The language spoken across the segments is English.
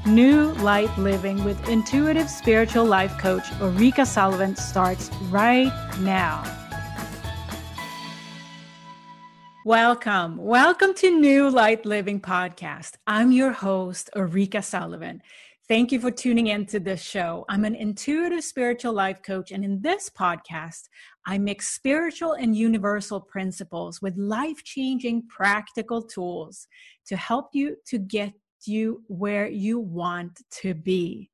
New Light Living with intuitive spiritual life coach Ulrika Sullivan starts right now. Welcome to New Light Living podcast. I'm your host, Ulrika Sullivan. Thank you for tuning into this show. I'm an intuitive spiritual life coach, and in this podcast, I mix spiritual and universal principles with life-changing practical tools to help you to get you where you want to be.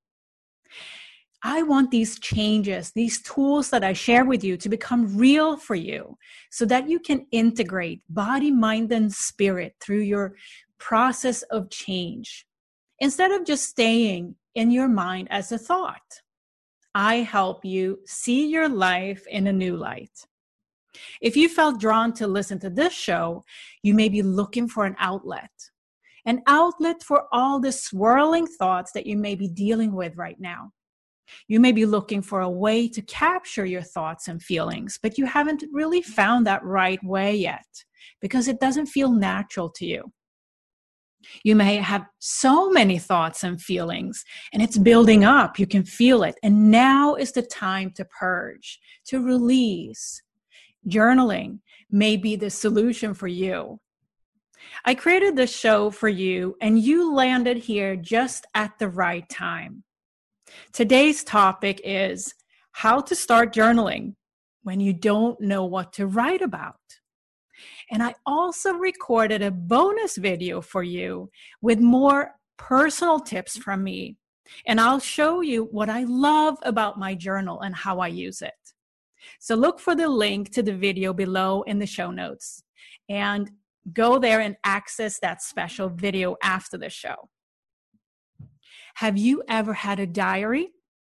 I want these changes, these tools that I share with you to become real for you so that you can integrate body, mind, and spirit through your process of change instead of just staying in your mind as a thought. I help you see your life in a new light. If you felt drawn to listen to this show, you may be looking for an outlet for all the swirling thoughts that you may be dealing with right now. You may be looking for a way to capture your thoughts and feelings, but you haven't really found that right way yet because it doesn't feel natural to you. You may have so many thoughts and feelings, and it's building up. You can feel it. And now is the time to purge, to release. Journaling may be the solution for you. I created this show for you, and you landed here just at the right time. Today's topic is how to start journaling when you don't know what to write about. And I also recorded a bonus video for you with more personal tips from me. And I'll show you what I love about my journal and how I use it. So look for the link to the video below in the show notes and go there and access that special video after the show. Have you ever had a diary?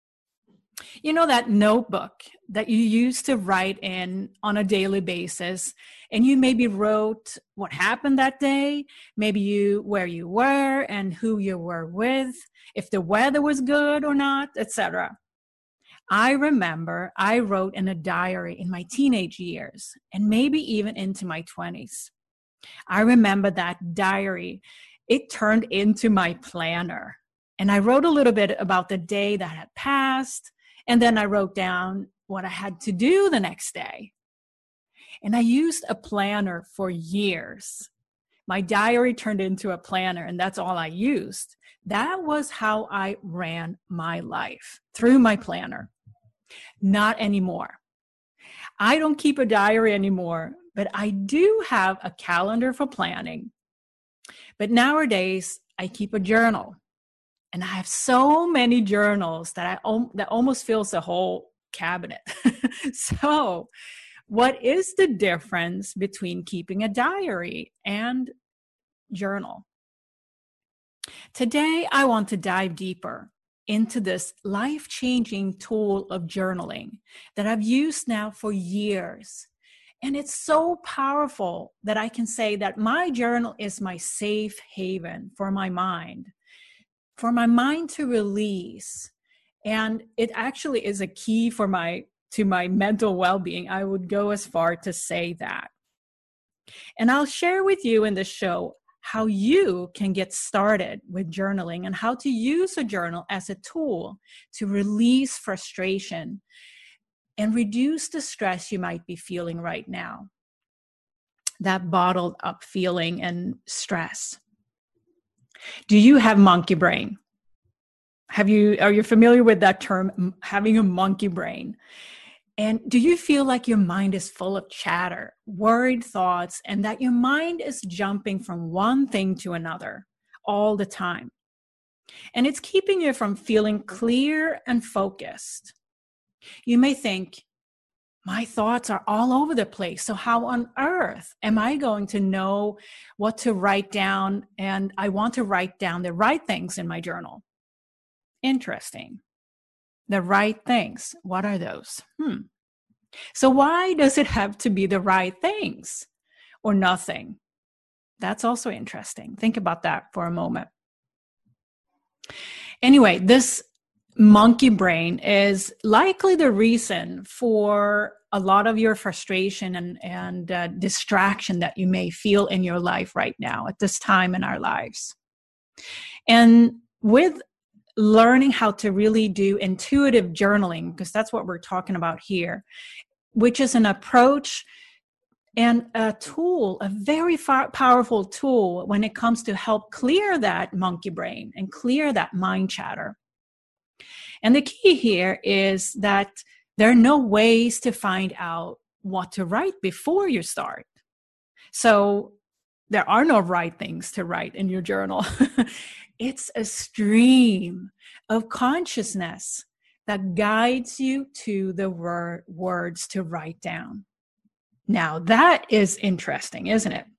You know, that notebook that you used to write in on a daily basis, and you maybe wrote what happened that day, maybe where you were and who you were with, if the weather was good or not, etc. I remember I wrote in a diary in my teenage years and maybe even into my 20s. I remember that diary, it turned into my planner. And I wrote a little bit about the day that had passed, and then I wrote down what I had to do the next day. And I used a planner for years. My diary turned into a planner, and that's all I used. That was how I ran my life, through my planner. Not anymore. I don't keep a diary anymore, but I do have a calendar for planning. But nowadays, I keep a journal. And I have so many journals that that almost fills the whole cabinet. So what is the difference between keeping a diary and journal? Today, I want to dive deeper into this life-changing tool of journaling that I've used now for years. And it's so powerful that I can say that my journal is my safe haven for my mind to release. And it actually is a key to my mental well-being. I would go as far to say that. And I'll share with you in the show how you can get started with journaling and how to use a journal as a tool to release frustration and reduce the stress you might be feeling right now. That bottled up feeling and stress. Do you have monkey brain? Are you familiar with that term, having a monkey brain? And do you feel like your mind is full of chatter, worried thoughts, and that your mind is jumping from one thing to another all the time? And it's keeping you from feeling clear and focused. You may think, my thoughts are all over the place. So how on earth am I going to know what to write down? And I want to write down the right things in my journal. Interesting. The right things. What are those? So why does it have to be the right things or nothing? That's also interesting. Think about that for a moment. Anyway, this monkey brain is likely the reason for a lot of your frustration and distraction that you may feel in your life right now at this time in our lives. And with learning how to really do intuitive journaling, because that's what we're talking about here, which is an approach and a tool, a very powerful tool when it comes to help clear that monkey brain and clear that mind chatter. And the key here is that there are no ways to find out what to write before you start. So there are no right things to write in your journal. It's a stream of consciousness that guides you to the words to write down. Now, that is interesting, isn't it?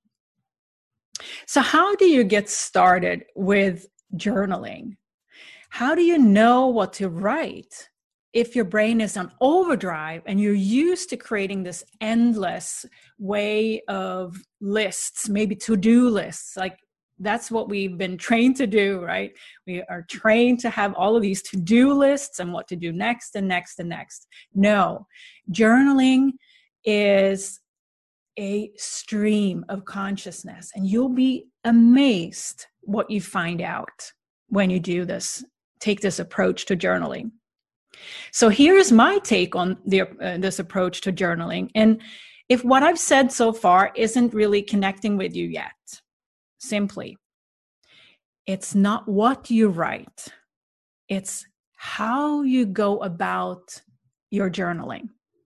So how do you get started with journaling? How do you know what to write if your brain is on overdrive and you're used to creating this endless way of lists, maybe to-do lists? Like, that's what we've been trained to do, right? We are trained to have all of these to-do lists and what to do next and next and next. No, journaling is a stream of consciousness, and you'll be amazed what you find out when you do this, take this approach to journaling. So here's my take on this approach to journaling. And if what I've said so far isn't really connecting with you yet, simply, it's not what you write, it's how you go about your journaling.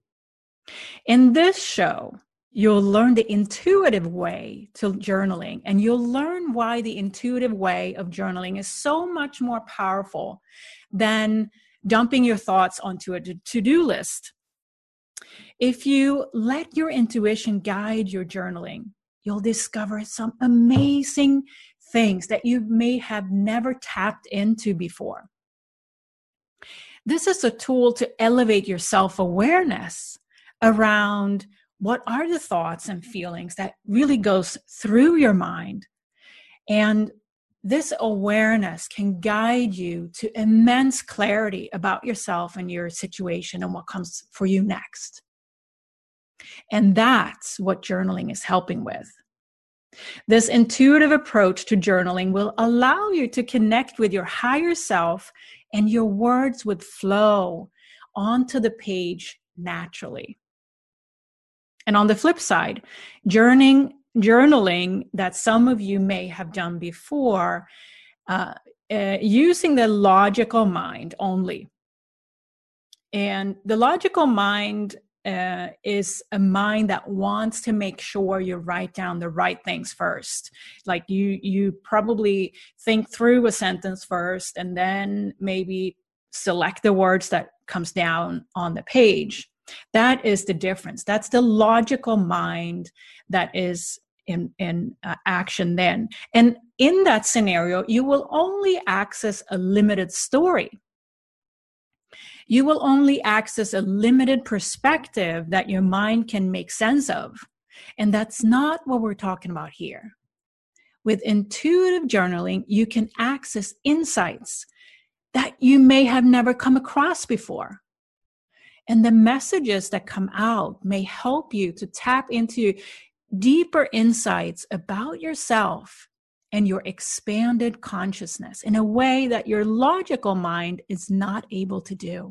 In this show, you'll learn the intuitive way to journaling, and you'll learn why the intuitive way of journaling is so much more powerful than dumping your thoughts onto a to-do list. If you let your intuition guide your journaling, you'll discover some amazing things that you may have never tapped into before. This is a tool to elevate your self-awareness around what are the thoughts and feelings that really goes through your mind. And this awareness can guide you to immense clarity about yourself and your situation and what comes for you next. And that's what journaling is helping with. This intuitive approach to journaling will allow you to connect with your higher self, and your words would flow onto the page naturally. And on the flip side, journaling that some of you may have done before, using the logical mind only. And the logical mind is a mind that wants to make sure you write down the right things first. Like you probably think through a sentence first and then maybe select the words that comes down on the page. That is the difference. That's the logical mind that is in action then. And in that scenario, you will only access a limited story. You will only access a limited perspective that your mind can make sense of. And that's not what we're talking about here. With intuitive journaling, you can access insights that you may have never come across before. And the messages that come out may help you to tap into deeper insights about yourself and your expanded consciousness in a way that your logical mind is not able to do.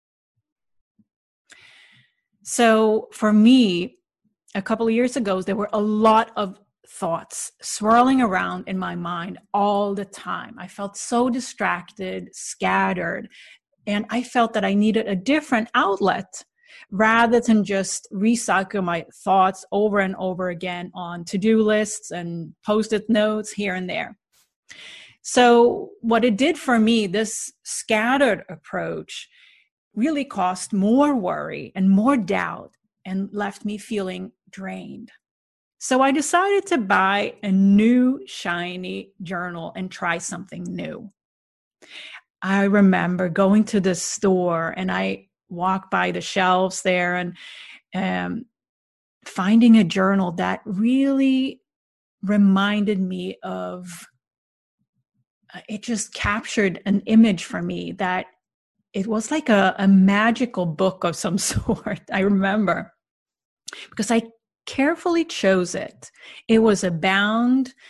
So for me, a couple of years ago, there were a lot of thoughts swirling around in my mind all the time. I felt so distracted, scattered, and I felt that I needed a different outlet rather than just recycle my thoughts over and over again on to-do lists and post-it notes here and there. So what it did for me, this scattered approach, really caused more worry and more doubt and left me feeling drained. So I decided to buy a new shiny journal and try something new. I remember going to the store and I walked by the shelves there and finding a journal that really reminded me of, it just captured an image for me that it was like a magical book of some sort. I remember because I carefully chose it. It was a bound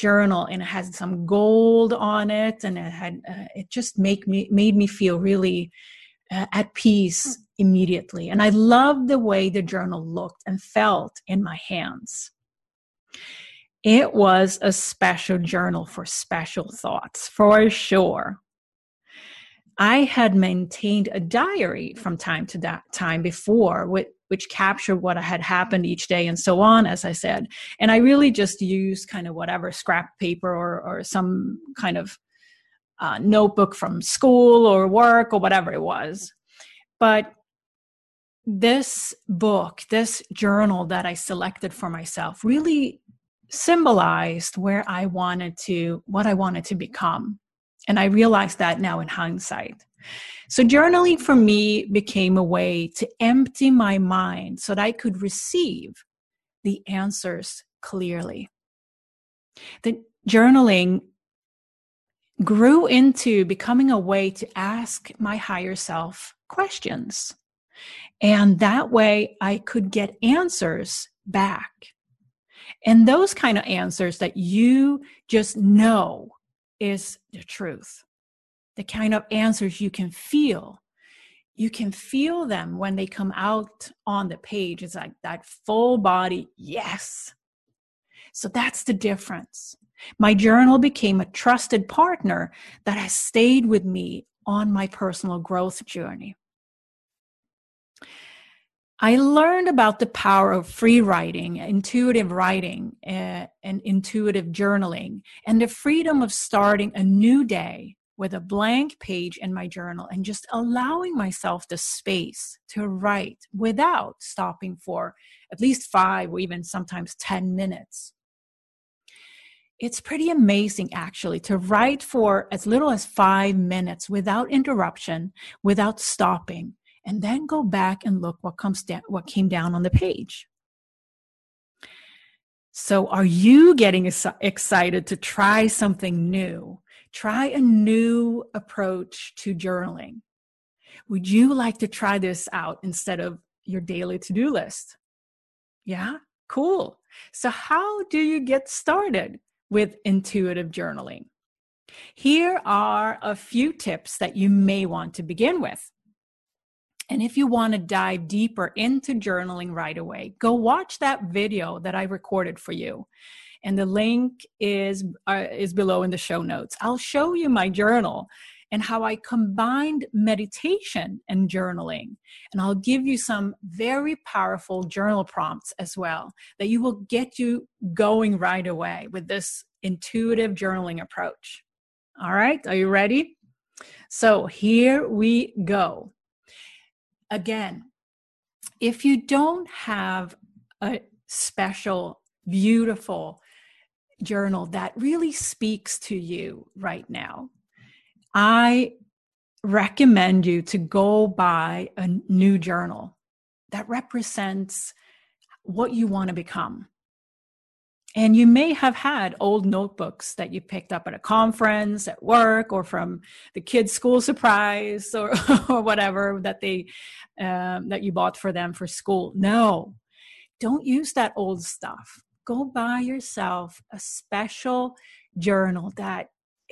journal, and it had some gold on it, and it just made me feel really at peace immediately. And I loved the way the journal looked and felt in my hands. It was a special journal for special thoughts, for sure. I had maintained a diary from time to time before, which captured what had happened each day and so on, as I said. And I really just used kind of whatever scrap paper or some kind of notebook from school or work or whatever it was. But this book, this journal that I selected for myself, really symbolized what I wanted to become. And I realized that now in hindsight. So journaling for me became a way to empty my mind so that I could receive the answers clearly. The journaling grew into becoming a way to ask my higher self questions. And that way I could get answers back. And those kind of answers that you just know is the truth. The kind of answers you can feel. You can feel them when they come out on the page. It's like that full body, yes. So that's the difference. My journal became a trusted partner that has stayed with me on my personal growth journey. I learned about the power of free writing, intuitive writing, and intuitive journaling, and the freedom of starting a new day with a blank page in my journal and just allowing myself the space to write without stopping for at least 5 or even sometimes 10 minutes. It's pretty amazing, actually, to write for as little as 5 minutes without interruption, without stopping, and then go back and look what came down on the page. So are you getting excited to try something new? Try a new approach to journaling. Would you like to try this out instead of your daily to-do list? Yeah? Cool. So how do you get started with intuitive journaling? Here are a few tips that you may want to begin with. And if you want to dive deeper into journaling right away, go watch that video that I recorded for you. And the link is below in the show notes. I'll show you my journal and how I combined meditation and journaling. And I'll give you some very powerful journal prompts as well that you will get you going right away with this intuitive journaling approach. All right, are you ready? So here we go. Again, if you don't have a special, beautiful journal that really speaks to you right now, I recommend you to go buy a new journal that represents what you want to become. And you may have had old notebooks that you picked up at a conference, at work, or from the kids' school surprise, or whatever that you bought for them for school. No, don't use that old stuff. Go buy yourself a special journal that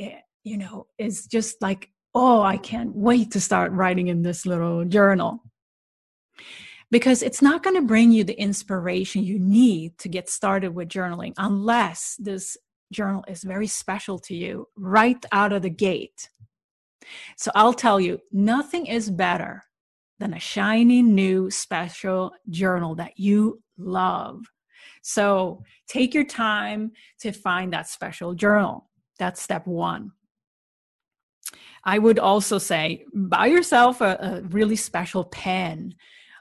is just like, oh, I can't wait to start writing in this little journal. Because it's not going to bring you the inspiration you need to get started with journaling unless this journal is very special to you right out of the gate. So I'll tell you, nothing is better than a shiny new special journal that you love. So take your time to find that special journal. That's step 1. I would also say, buy yourself a really special pen.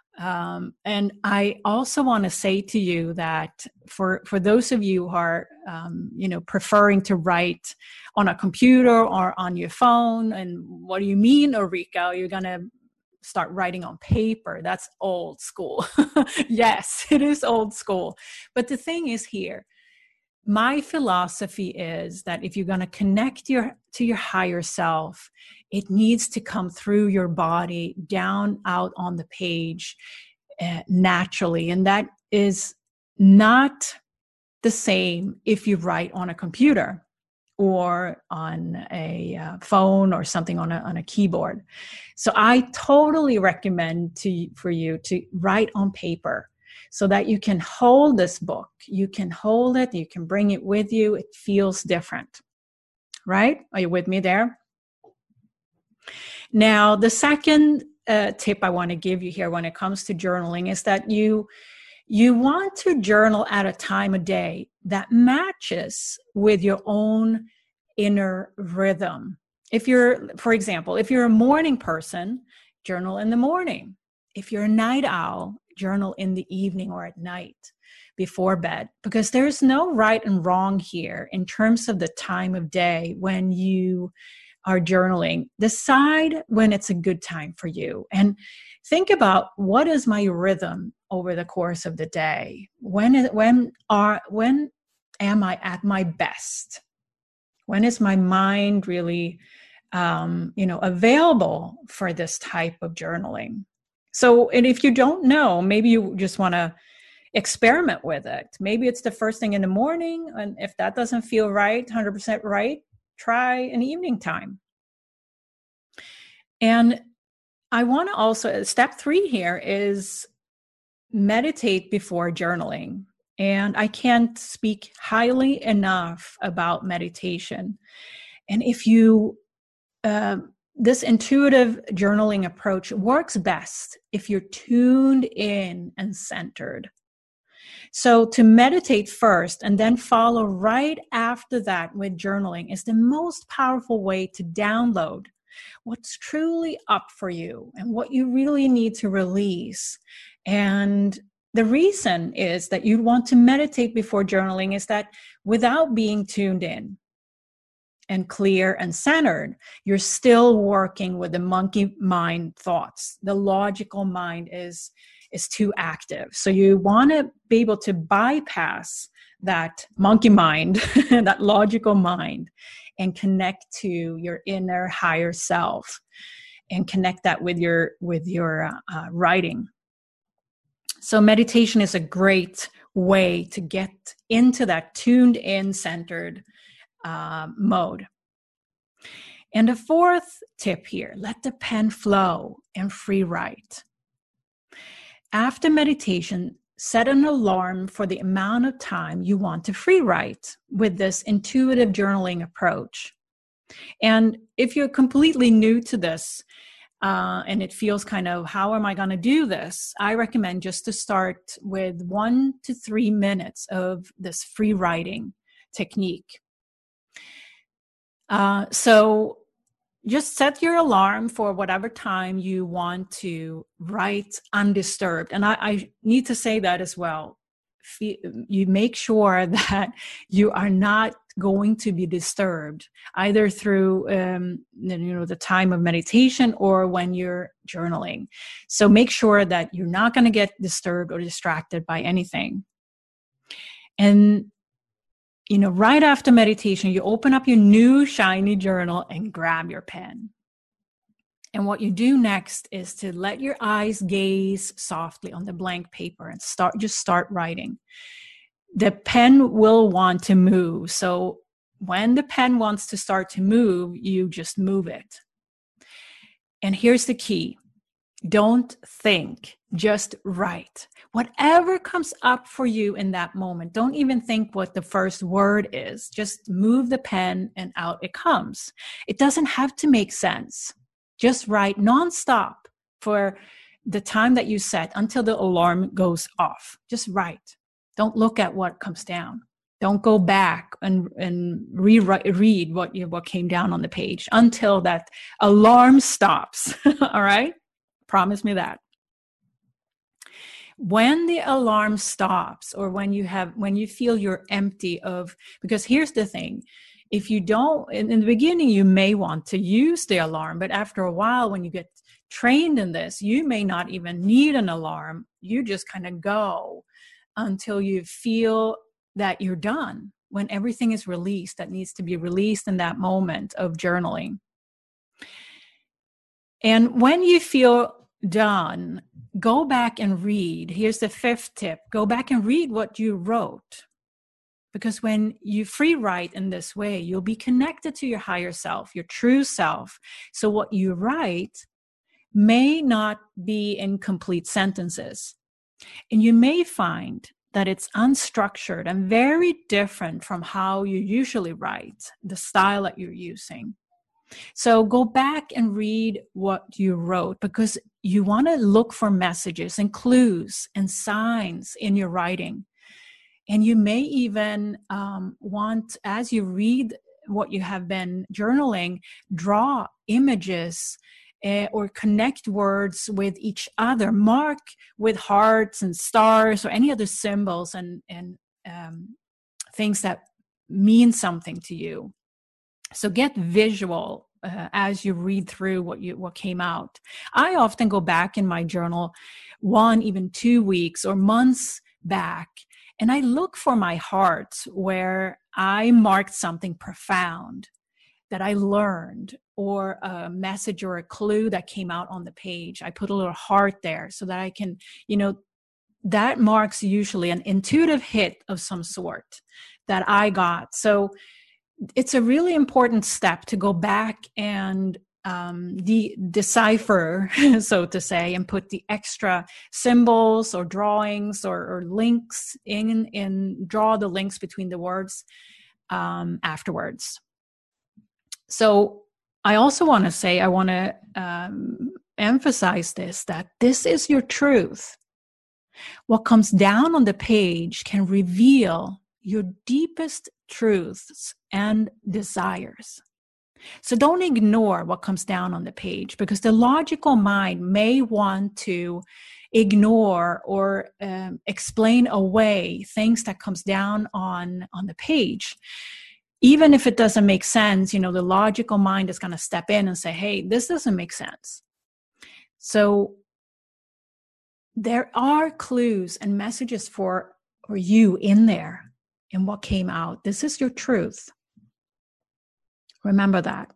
And I also want to say to you that for those of you who are, preferring to write on a computer or on your phone, and what do you mean, Ulrika? You're going to start writing on paper? That's old school. Yes, it is old school. But the thing is here, my philosophy is that if you're going to connect to your higher self, it needs to come through your body, down out on the page naturally. And that is not the same if you write on a computer or on a phone or something on a keyboard. So I totally recommend for you to write on paper so that you can hold this book. You can hold it, you can bring it with you. It feels different, right? Are you with me there? Now, the second tip I want to give you here when it comes to journaling is that you want to journal at a time of day that matches with your own inner rhythm. For example, if you're a morning person, journal in the morning. If you're a night owl, journal in the evening or at night before bed, because there's no right and wrong here in terms of the time of day when you are journaling. Decide when it's a good time for you and think about, what is my rhythm over the course of the day? When am I at my best? When is my mind really available for this type of journaling? So, and if you don't know, maybe you just want to experiment with it. Maybe it's the first thing in the morning, and if that doesn't feel right, 100% right, try an evening time. And I want to also, step 3 here is meditate before journaling. And I can't speak highly enough about meditation. And if you, this intuitive journaling approach works best if you're tuned in and centered. So to meditate first and then follow right after that with journaling is the most powerful way to download what's truly up for you and what you really need to release. And the reason is that you want to meditate before journaling is that without being tuned in and clear and centered, you're still working with the monkey mind thoughts. The logical mind is too active. So you want to be able to bypass that monkey mind, that logical mind, and connect to your inner higher self and connect that with your writing. So meditation is a great way to get into that tuned in, centered mode. And the fourth tip here, let the pen flow and free write. After meditation, set an alarm for the amount of time you want to free write with this intuitive journaling approach. And if you're completely new to this and it feels kind of, how am I going to do this? I recommend just to start with 1 to 3 minutes of this free writing technique. So just set your alarm for whatever time you want to write undisturbed. And I need to say that as well. You make sure that you are not going to be disturbed either through the time of meditation or when you're journaling. So make sure that you're not going to get disturbed or distracted by anything. And right after meditation, you open up your new shiny journal and grab your pen. And what you do next is to let your eyes gaze softly on the blank paper and start writing. The pen will want to move. So when the pen wants to start to move, you just move it. And here's the key. Don't think, just write. Whatever comes up for you in that moment, don't even think what the first word is. Just move the pen and out it comes. It doesn't have to make sense. Just write nonstop for the time that you set until the alarm goes off. Just write. Don't look at what comes down. Don't go back and read what came down on the page until that alarm stops. All right? Promise me that. When the alarm stops, or when you feel you're empty of, because here's the thing, if you don't, in the beginning, you may want to use the alarm, but after a while, when you get trained in this, you may not even need an alarm. You just kind of go until you feel that you're done, when everything is released that needs to be released in that moment of journaling. And when you feel done, go back and read. Here's the 5th tip. Go back and read what you wrote. Because when you free write in this way, you'll be connected to your higher self, your true self. So what you write may not be in complete sentences. And you may find that it's unstructured and very different from how you usually write, the style that you're using. So go back and read what you wrote, because you want to look for messages and clues and signs in your writing. And you may even want, as you read what you have been journaling, draw images or connect words with each other, mark with hearts and stars or any other symbols and things that mean something to you. So get visual as you read through what came out. I often go back in my journal 1, even 2 weeks or months back, and I look for my heart where I marked something profound that I learned, or a message or a clue that came out on the page. I put a little heart there so that I can, that marks usually an intuitive hit of some sort that I got. So it's a really important step to go back and decipher, so to say, and put the extra symbols or drawings or links in, and draw the links between the words afterwards. So I also want to say, I want to emphasize this, that this is your truth. What comes down on the page can reveal your deepest truths and desires. So don't ignore what comes down on the page, because the logical mind may want to ignore or explain away things that comes down on the page. Even if it doesn't make sense, the logical mind is going to step in and say, hey, this doesn't make sense. So there are clues and messages for you in there, in what came out. This is your truth. Remember that.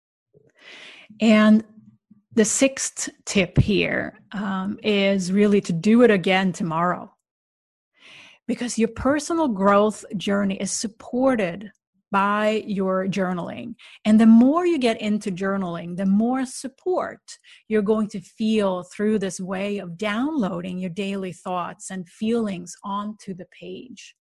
And the 6th tip here is really to do it again tomorrow, because your personal growth journey is supported by your journaling. And the more you get into journaling, the more support you're going to feel through this way of downloading your daily thoughts and feelings onto the page.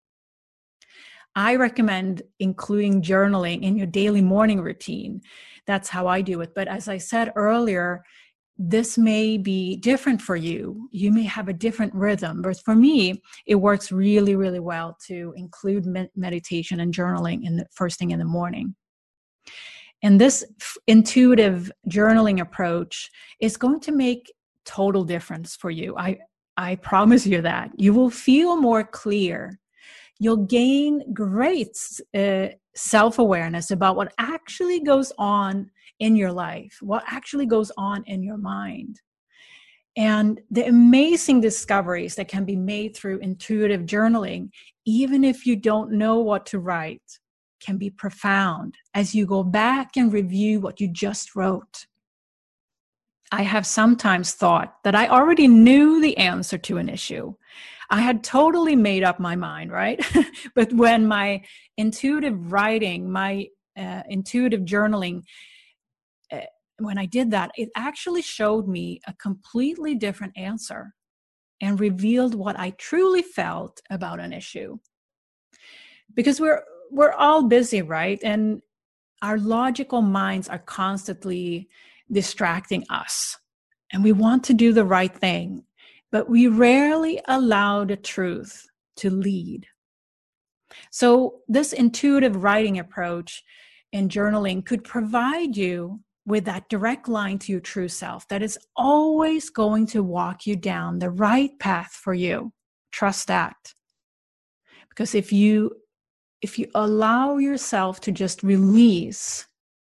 I recommend including journaling in your daily morning routine. That's how I do it. But as I said earlier, this may be different for you. You may have a different rhythm. But for me, it works really, really well to include meditation and journaling in the first thing in the morning. And this intuitive journaling approach is going to make total difference for you. I promise you that. You will feel more clear. You'll gain great self-awareness about what actually goes on in your life, what actually goes on in your mind. And the amazing discoveries that can be made through intuitive journaling, even if you don't know what to write, can be profound as you go back and review what you just wrote. I have sometimes thought that I already knew the answer to an issue. I had totally made up my mind, right? But when my intuitive writing, my intuitive journaling, when I did that, it actually showed me a completely different answer and revealed what I truly felt about an issue. Because we're all busy, right? And our logical minds are constantly distracting us. And we want to do the right thing, but we rarely allow the truth to lead. So this intuitive writing approach in journaling could provide you with that direct line to your true self that is always going to walk you down the right path for you. Trust that. Because if you allow yourself to just release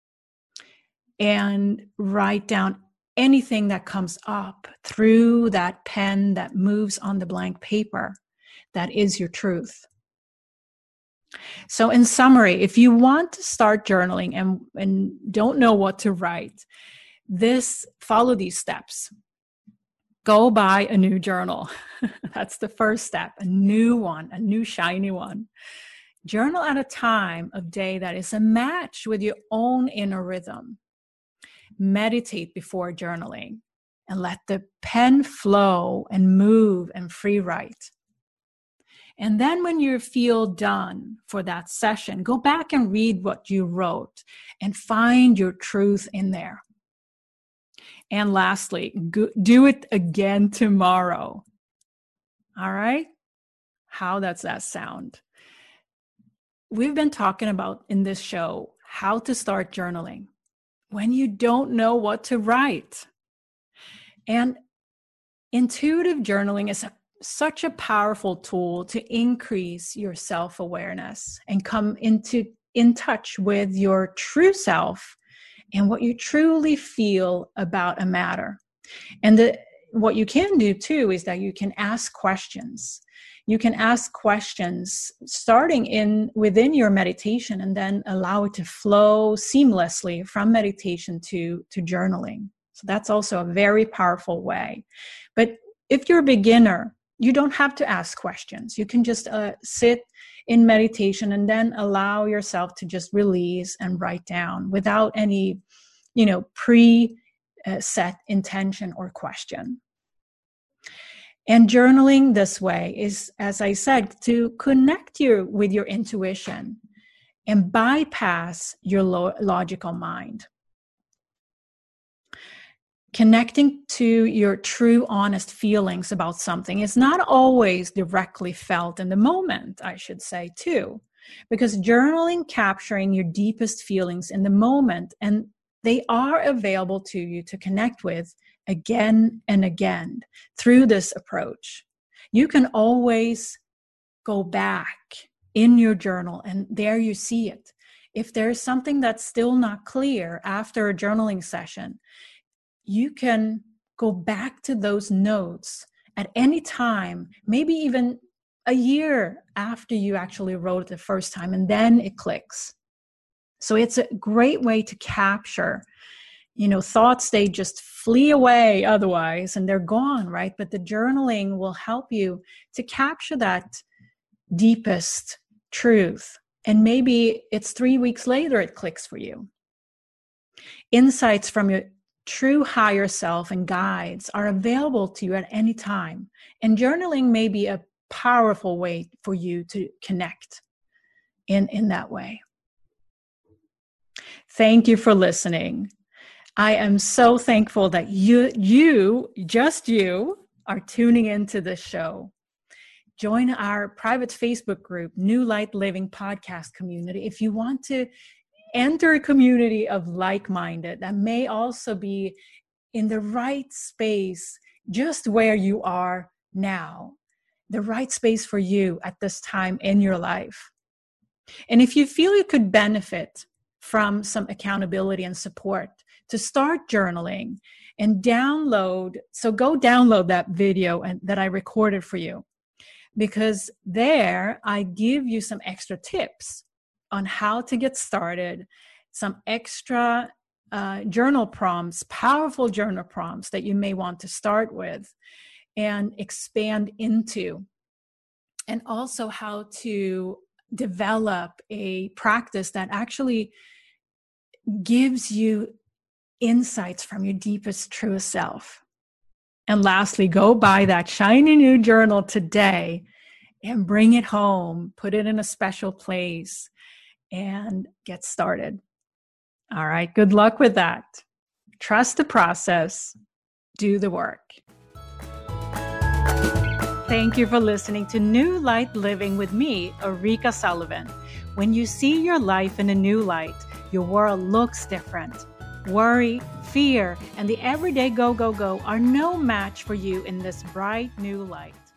and write down anything that comes up through that pen that moves on the blank paper, that is your truth. So in summary, if you want to start journaling and don't know what to write, follow these steps. Go buy a new journal. That's the first step, a new one, a new shiny one. Journal at a time of day that is a match with your own inner rhythm. Meditate before journaling and let the pen flow and move and free write. And then when you feel done for that session, go back and read what you wrote and find your truth in there. And lastly, do it again tomorrow. All right? How does that sound? We've been talking about in this show how to start journaling when you don't know what to write. And intuitive journaling is such a powerful tool to increase your self-awareness and come in touch with your true self and what you truly feel about a matter. And what you can do too is that you can ask questions. You can ask questions starting within your meditation and then allow it to flow seamlessly from meditation to journaling. So that's also a very powerful way. But if you're a beginner, you don't have to ask questions. You can just sit in meditation and then allow yourself to just release and write down without any, pre-set intention or question. And journaling this way is, as I said, to connect you with your intuition and bypass your logical mind. Connecting to your true, honest feelings about something is not always directly felt in the moment, I should say, too. Because journaling capturing your deepest feelings in the moment, and they are available to you to connect with again and again through this approach. You can always go back in your journal and there you see it. If there's something that's still not clear after a journaling session, you can go back to those notes at any time, maybe even a year after you actually wrote it the first time, and then it clicks. So it's a great way to capture, thoughts, they just flee away otherwise, and they're gone, right? But the journaling will help you to capture that deepest truth. And maybe it's 3 weeks later it clicks for you. Insights from your true higher self and guides are available to you at any time. And journaling may be a powerful way for you to connect in that way. Thank you for listening. I am so thankful that you are tuning into this show. Join our private Facebook group, New Light Living Podcast Community, if you want to enter a community of like-minded that may also be in the right space, just where you are now, the right space for you at this time in your life. And if you feel you could benefit from some accountability and support to start journaling and go download that video that I recorded for you, because there I give you some extra tips on how to get started, some extra journal prompts, powerful journal prompts that you may want to start with and expand into, and also how to develop a practice that actually gives you insights from your deepest, truest self. And lastly, go buy that shiny new journal today and bring it home, put it in a special place, and get started. All right, good luck with that. Trust the process, do the work. Thank you for listening to New Light Living with me, Ulrika Sullivan. When you see your life in a new light, your world looks different. Worry, fear, and the everyday go, go, go are no match for you in this bright new light.